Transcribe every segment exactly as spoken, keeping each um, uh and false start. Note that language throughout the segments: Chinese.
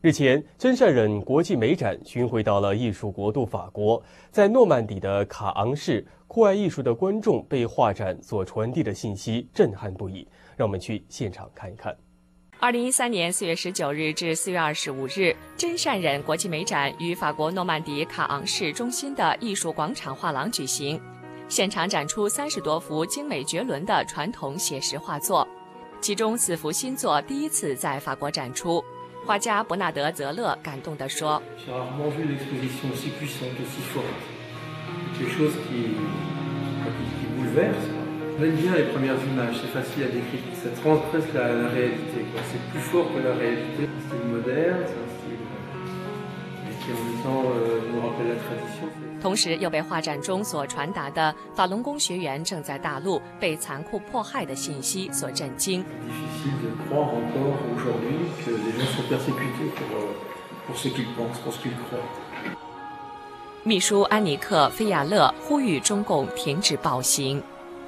日前，真善忍国际美展巡回到了艺术国度法国，在诺曼底的卡昂市，酷爱艺术的观众被画展所传递的信息震撼不已。让我们去现场看一看。 二零一三年四月十九日至四月二十五日，真善忍国际美展于法国诺曼底卡昂市中心的艺术广场画廊举行，现场展出三十多幅精美绝伦的传统写实画作，其中四幅新作第一次在法国展出。画家伯纳德·泽勒感动地说：“同时又被画展中所传达的法轮功学员正在大陆被残酷迫害的信息所震惊。”秘书安尼克·菲亚勒呼吁中共停止暴行。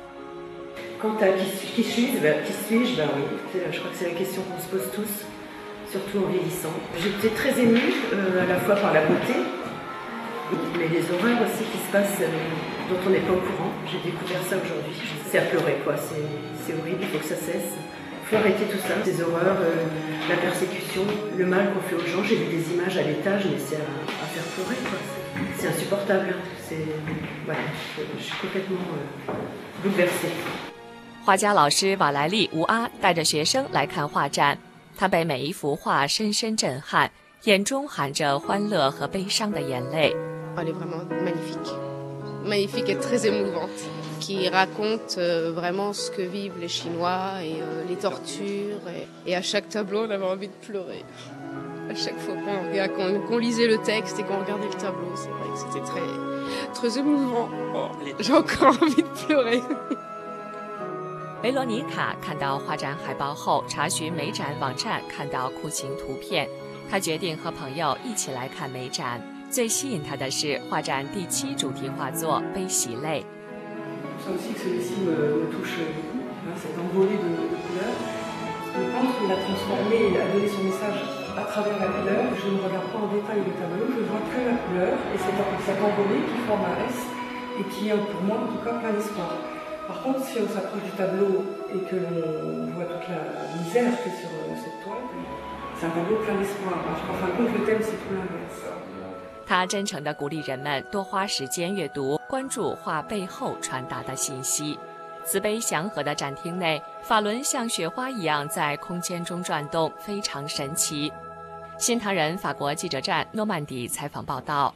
Quant à qui, qui suis-je, ben, qui suis-je, ben oui, je crois que c'est la question qu'on se pose tous, surtout en vieillissant. J'étais très émue, euh, à la fois par la beauté, mais les horreurs aussi qui se passent, euh, dont on n'est pas au courant. J'ai découvert ça aujourd'hui. C'est à pleurer, quoi. C'est, c'est horrible, il faut que ça cesse. Il faut arrêter tout ça, ces horreurs, euh, la persécution, le mal qu'on fait aux gens. J'ai vu des images à l'étage, mais c'est à, à faire pleurer, quoi. C'est, c'est insupportable. C'est, voilà, je, je suis complètement euh, bouleversée. 画家老师瓦莱丽·吴阿带着学生来看画展，他被每一幅画深深震撼，眼中含着欢乐和悲伤的眼泪。 Elle est vraiment magnifique, magnifique et très émouvante, qui raconte vraiment ce que vivent les Chinois et les tortures. Et à chaque tableau, on avait envie de pleurer. À chaque fois qu'on, qu'on, qu'on lisait le texte et qu'on regardait le tableau, c'est vrai que c'était très, très émouvant. Oh, j'ai encore envie de pleurer. 维罗妮卡看到画展海报后，查询美展网站，看到酷刑图片，她决定和朋友一起来看美展。最吸引她的是画展第七主题画作《悲喜泪》。 Ça aussi que celui-ci me, me touche beaucoup, cette envolée de, de couleurs. Le peintre, il a transformé, il a donné son message à travers la couleur. Je ne regarde pas en détail le tableau, je vois que la couleur et cette, cette envolée qui forme un S et qui est pour moi en tout cas plein d'espoir. Par contre, si on s'approche du tableau et que l'on voit toute la misère qu'il y a sur cette toile, c'est un tableau plein d'espoir. En fin de compte, le thème, c'est tout l'inverse. 他真诚地鼓励人们多花时间阅读，关注画背后传达的信息。慈悲祥和的展厅内，法轮像雪花一样在空间中转动，非常神奇。新唐人法国记者站诺曼底采访报道。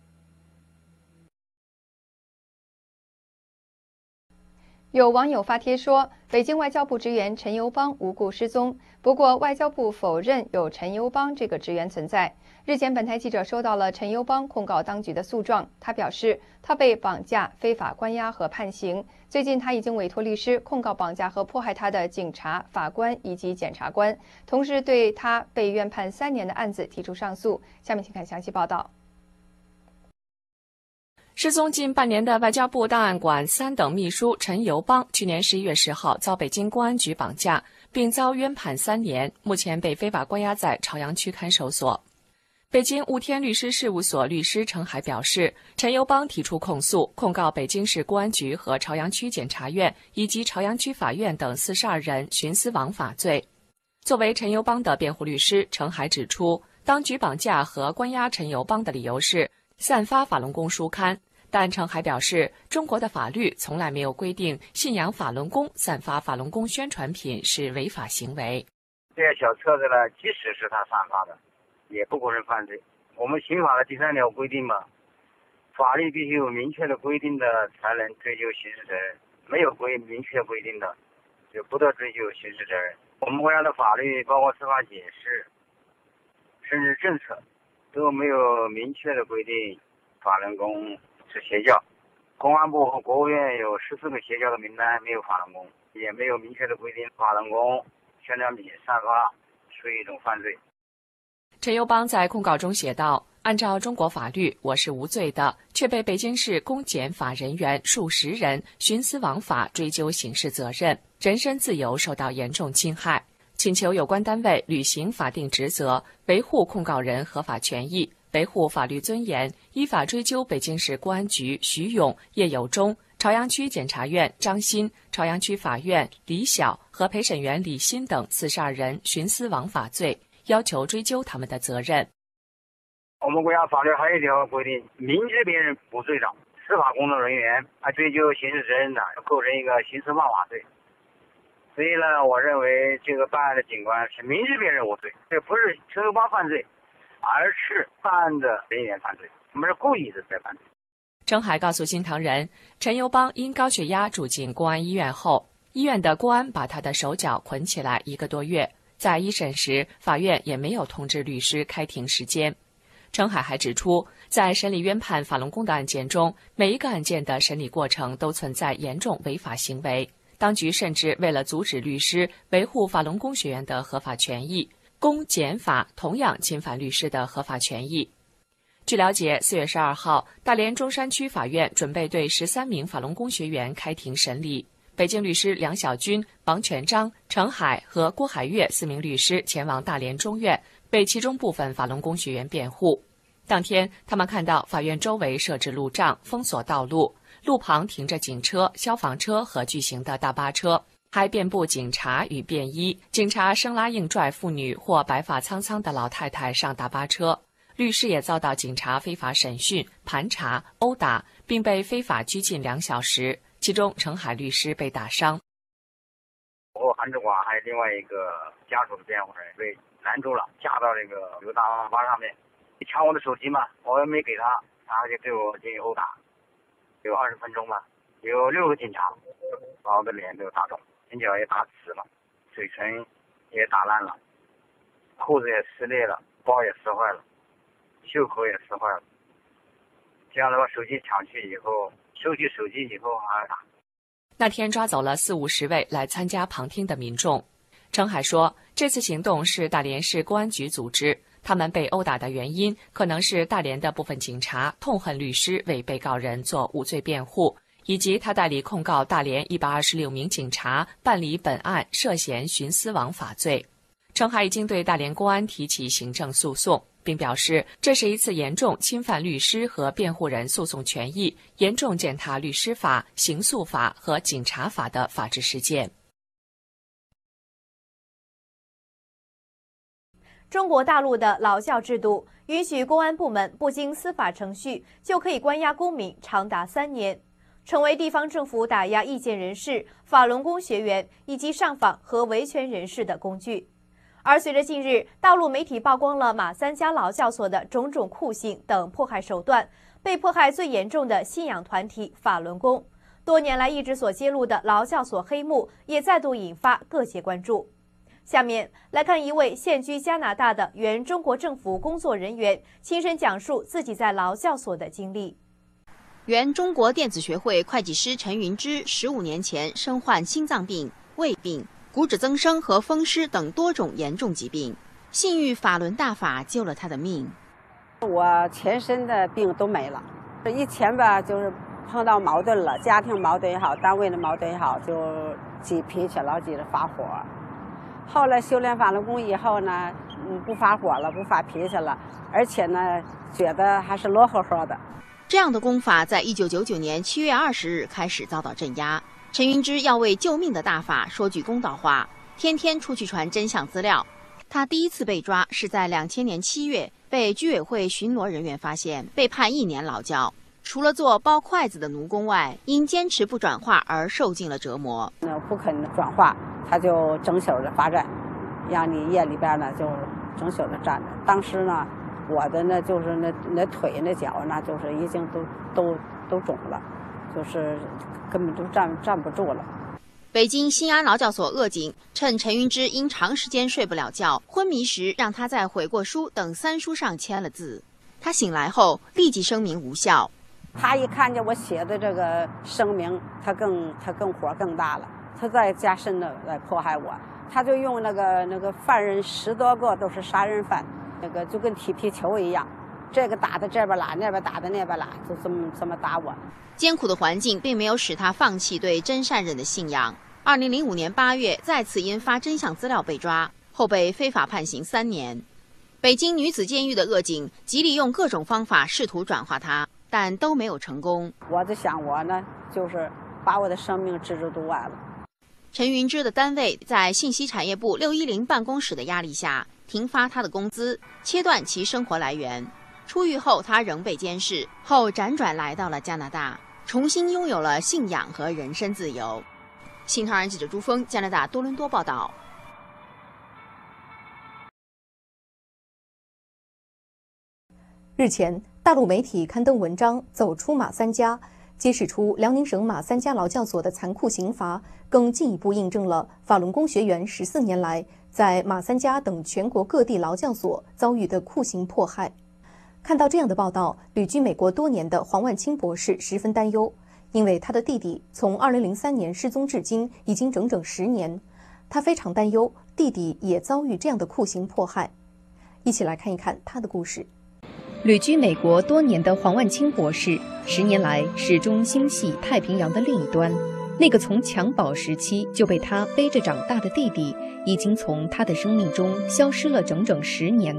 有网友发帖说，北京外交部职员陈尤邦无故失踪。不过，外交部否认有陈尤邦这个职员存在。日前，本台记者收到了陈尤邦控告当局的诉状。他表示，他被绑架、非法关押和判刑。最近，他已经委托律师控告绑架和迫害他的警察、法官以及检察官，同时对他被院判三年的案子提出上诉。下面请看详细报道。 失踪近半年的外交部档案馆三等秘书陈尤邦，去年十一月十号遭北京公安局绑架，并遭冤判三年，目前被非法关押在朝阳区看守所。北京雾天律师事务所律师程海表示，陈尤邦提出控诉，控告北京市公安局和朝阳区检察院以及朝阳区法院等四十二人徇私枉法罪。作为陈尤邦的辩护律师，程海指出，当局绑架和关押陈尤邦的理由是散发法轮功书刊。但程海表示，中国的法律从来没有规定信仰法轮功、散发法轮功宣传品是违法行为。 这些小册子呢，即使是他散发的，也不构成犯罪。我们刑法的第三条规定嘛，法律必须有明确的规定的才能追究刑事责任，没有规明确规定的，就不得追究刑事责任。我们国家的法律，包括司法解释，甚至政策，都没有明确的规定法轮功是邪教。公安部和国务院有十四个邪教的名单，没有法轮功，也没有明确的规定法轮功宣传品散发属于一种犯罪。 陈尤邦在控告中写道：“按照中国法律，我是无罪的，却被北京市公检法人员数十人徇私枉法追究刑事责任，人身自由受到严重侵害。 请求有关单位履行法定职责，维护控告人合法权益，维护法律尊严，依法追究北京市公安局徐勇、叶有忠、朝阳区检察院张鑫、朝阳区法院李晓和陪审员李鑫等四十二人徇私枉法罪，要求追究他们的责任。 我们国家法律还有一条规定，明知别人不罪的司法工作人员啊追究刑事责任的，构成一个刑事枉法罪。所以呢，我认为这个办案的警官是明知别人无罪，这不是陈友邦犯罪，而是办案的人员犯罪，我们是故意的在犯罪。 程海告诉新唐人，陈友邦因高血压住进公安医院后，医院的公安把他的手脚捆起来一个多月，在一审时，法院也没有通知律师开庭时间。程海还指出，在审理冤判法轮功的案件中，每一个案件的审理过程都存在严重违法行为，当局甚至为了阻止律师维护法轮功学员的合法权益，公检法同样侵犯律师的合法权益。据了解，四月十二号，大连中山区法院准备对十三名法轮功学员开庭审理。北京律师梁小军、王全章、程海和郭海月四名律师前往大连中院，为其中部分法轮功学员辩护。当天，他们看到法院周围设置路障，封锁道路，路旁停着警车、消防车和巨型的大巴车，还遍布警察与便衣。警察生拉硬拽妇女或白发苍苍的老太太上大巴车。律师也遭到警察非法审讯、盘查、殴打，并被非法拘禁两小时。其中，程海律师被打伤。 我韩志华还有另外一个家属的辩护人被拦住了，架到这个有大巴上面，抢我的手机嘛，我也没给他，然后就对我进行殴打，有二十分钟吧，有六个警察把我的脸都打肿，眼角也打紫了，嘴唇也打烂了，裤子也撕裂了，包也撕坏了，袖口也撕坏了。这样的话，手机抢去以后，收取手机以后还打。 那天抓走了四五十位来参加旁听的民众。程海说，这次行动是大连市公安局组织，他们被殴打的原因可能是大连的部分警察痛恨律师为被告人做无罪辩护，以及他代理控告大连一百二十六名警察办理本案涉嫌徇私枉法罪。程海已经对大连公安提起行政诉讼，并表示这是一次严重侵犯律师和辩护人诉讼权益，严重践踏律师法、刑诉法和警察法的法治事件。 中国大陆的劳教制度允许公安部门不经司法程序就可以关押公民长达三年，成为地方政府打压意见人士、法轮功学员以及上访和维权人士的工具。而随着近日大陆媒体曝光了马三家劳教所的种种酷刑等迫害手段，被迫害最严重的信仰团体法轮功，多年来一直所揭露的劳教所黑幕也再度引发各界关注。下面来看一位现居加拿大的原中国政府工作人员亲身讲述自己在劳教所的经历。 原中国电子学会会计师陈云芝十五年前身患心脏病、胃病、骨质增生和风湿等多种严重疾病，幸遇法轮大法救了他的命。 我全身的病都没了，以前吧就是碰到矛盾了，家庭矛盾也好，单位的矛盾也好，就急脾气，老急着发火。后来修炼法轮功以后呢，嗯，不发火了，不发脾气了，而且呢，觉得还是乐呵呵的。 这样的功法在一九九九年七月二十日开始遭到镇压。陈云芝要为救命的大法说句公道话，天天出去传真相资料。他第一次被抓是在两千年七月，被居委会巡逻人员发现，被判一年劳教。除了做包筷子的奴工外，因坚持不转化而受尽了折磨。 那不肯转化，他就整宿的罚站，让你夜里边呢就整宿的站着。当时呢，我的呢就是那那腿那脚呢，就是已经都都都肿了，就是根本就站站不住了。 北京新安劳教所恶警趁陈云芝因长时间睡不了觉、昏迷时，让他在悔过书等三书上签了字。他醒来后立即声明无效。 他一看见我写的这个声明，他更他更火更大了，他再加深的来迫害我。他就用那个那个犯人十多个都是杀人犯，那个就跟踢皮球一样，这个打的这边拉，那边打的那边拉，就这么这么打我。 艰苦的环境并没有使他放弃对真善忍的信仰。 二零零五年八月再次因发真相资料被抓，后被非法判刑三年。北京女子监狱的恶警极力用各种方法试图转化他，但都没有成功。 我在想，我呢就是把我的生命置之度外了。 陈云芝的单位在信息产业部六一零办公室的压力下，停发他的工资，切断其生活来源。出狱后，他仍被监视，后辗转来到了加拿大，重新拥有了信仰和人身自由。新唐人记者朱峰，加拿大多伦多报道。 日前，大陆媒体刊登文章《走出马三家》，揭示出辽宁省马三家劳教所的残酷刑罚，更进一步印证了法轮功学员十四年来在马三家等全国各地劳教所遭遇的酷刑迫害。看到这样的报道，旅居美国多年的黄万清博士十分担忧，因为他的弟弟从二零零三年失踪至今已经整整十年，他非常担忧弟弟也遭遇这样的酷刑迫害。一起来看一看他的故事。旅居美国多年的黄万清博士，十年来始终心系太平洋的另一端。那个从襁褓时期就被他背着长大的弟弟，已经从他的生命中消失了整整十年。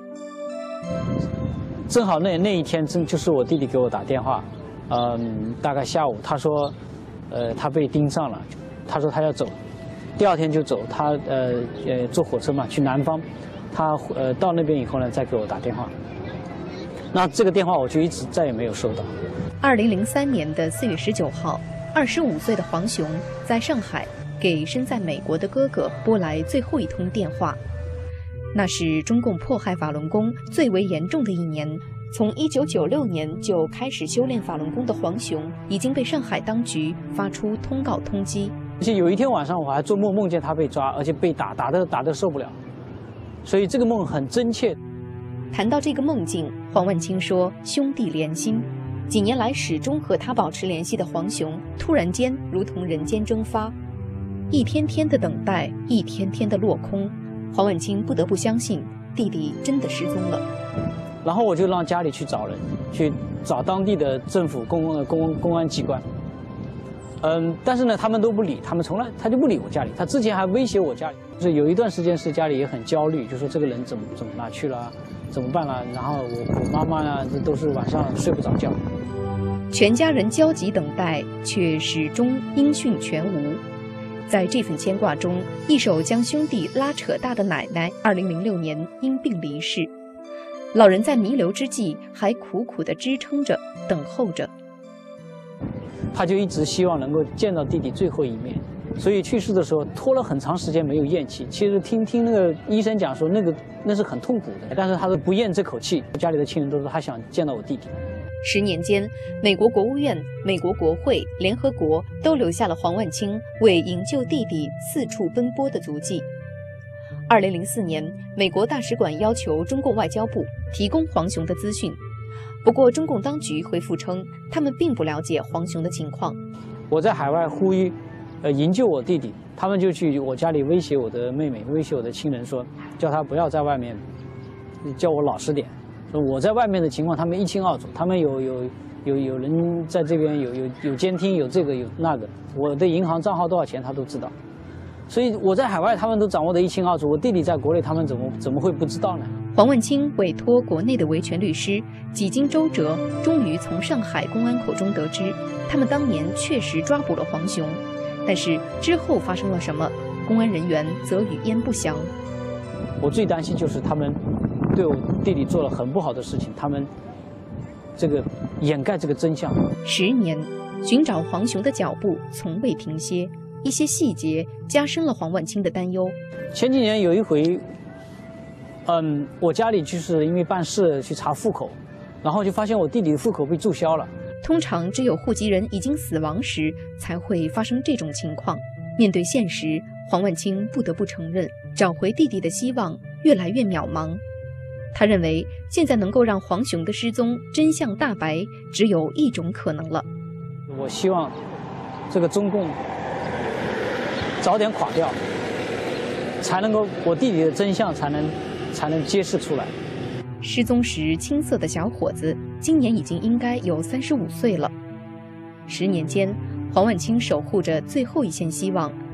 正好那那一天，正就是我弟弟给我打电话，嗯，大概下午，他说，呃，他被盯上了，他说他要走，第二天就走，他呃呃坐火车嘛去南方，他呃到那边以后呢，再给我打电话。那这个电话我就一直再也没有收到。 二零零三年的四月十九号，二十五岁的黄雄在上海给身在美国的哥哥拨来最后一通电话。那是中共迫害法轮功最为严重的一年。从一九九六年就开始修炼法轮功的黄雄，已经被上海当局发出通告通缉。 而且有一天晚上，我还做梦梦见他被抓，而且被打，打的打的受不了，所以这个梦很真切。 谈到这个梦境，黄万清说：“兄弟连心。”几年来始终和他保持联系的黄雄，突然间如同人间蒸发，一天天的等待，一天天的落空。黄万清不得不相信弟弟真的失踪了。 然后我就让家里去找人，去找当地的政府公公公安机关。嗯，但是呢，他们都不理，他们从来他就不理我家里。他之前还威胁我家里，就是有一段时间是家里也很焦虑，就说这个人怎么怎么哪去了，怎么办了？然后我我妈妈呢，这都是晚上睡不着觉。 全家人焦急等待，却始终音讯全无。在这份牵挂中，一手将兄弟拉扯大的奶奶，二零零六年因病离世。老人在弥留之际，还苦苦地支撑着，等候着。 他就一直希望能够见到弟弟最后一面，所以去世的时候拖了很长时间没有咽气。其实听听那个医生讲说，那个那是很痛苦的，但是他都不咽这口气。家里的亲人都说他想见到我弟弟。 十年间，美国国务院、美国国会、联合国都留下了黄万清为营救弟弟四处奔波的足迹。二零零四年，美国大使馆要求中共外交部提供黄雄的资讯。不过，中共当局回复称，他们并不了解黄雄的情况。 我在海外呼吁，呃，营救我弟弟，他们就去我家里威胁我的妹妹，威胁我的亲人说，叫他不要在外面，叫我老实点。说我在外面的情况，他们一清二楚，他们有有有有人在这边有有有监听，有这个有那个，我的银行账号多少钱他都知道。所以我在海外，他们都掌握得一清二楚。我弟弟在国内，他们怎么怎么会不知道呢？ 黄万清委托国内的维权律师，几经周折，终于从上海公安口中得知，他们当年确实抓捕了黄雄，但是之后发生了什么，公安人员则语焉不详。 我最担心就是他们对我弟弟做了很不好的事情，他们这个掩盖这个真相。 十年，寻找黄雄的脚步从未停歇。一些细节加深了黄万清的担忧。 前几年有一回，嗯，我家里就是因为办事去查户口，然后就发现我弟弟的户口被注销了。 通常只有户籍人已经死亡时才会发生这种情况。面对现实，黄万清不得不承认，找回弟弟的希望越来越渺茫。他认为，现在能够让黄雄的失踪真相大白，只有一种可能了。 我希望这个中共早点垮掉，才能够我弟弟的真相才能才能揭示出来。 失踪时青涩的小伙子，今年已经应该有三十五岁了。十年间，黄万清守护着最后一线希望，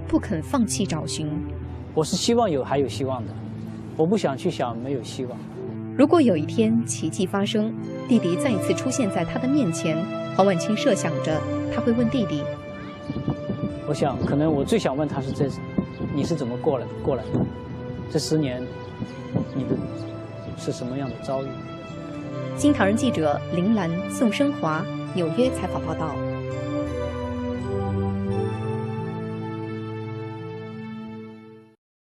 不肯放弃找寻。 我是希望有还有希望的，我不想去想没有希望。 如果有一天奇迹发生，弟弟再一次出现在他的面前，黄婉清设想着他会问弟弟： 我想，可能我最想问他是这，你是怎么过来过来的？这十年，你的是什么样的遭遇？ 新唐人记者林兰、宋生华纽约采访报道。